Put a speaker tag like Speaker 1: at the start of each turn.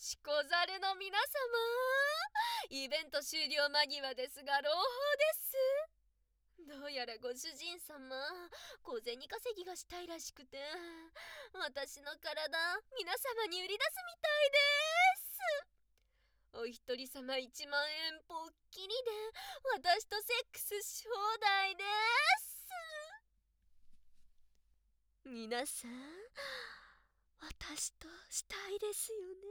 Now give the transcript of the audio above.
Speaker 1: しこざるの皆様、イベント終了間際ですが朗報です。どうやらご主人様、小銭稼ぎがしたいらしくて、私の体皆様に売り出すみたいです。お一人様1万円ぽっきりで私とセックスし放題です。皆さん、私としたいですよね。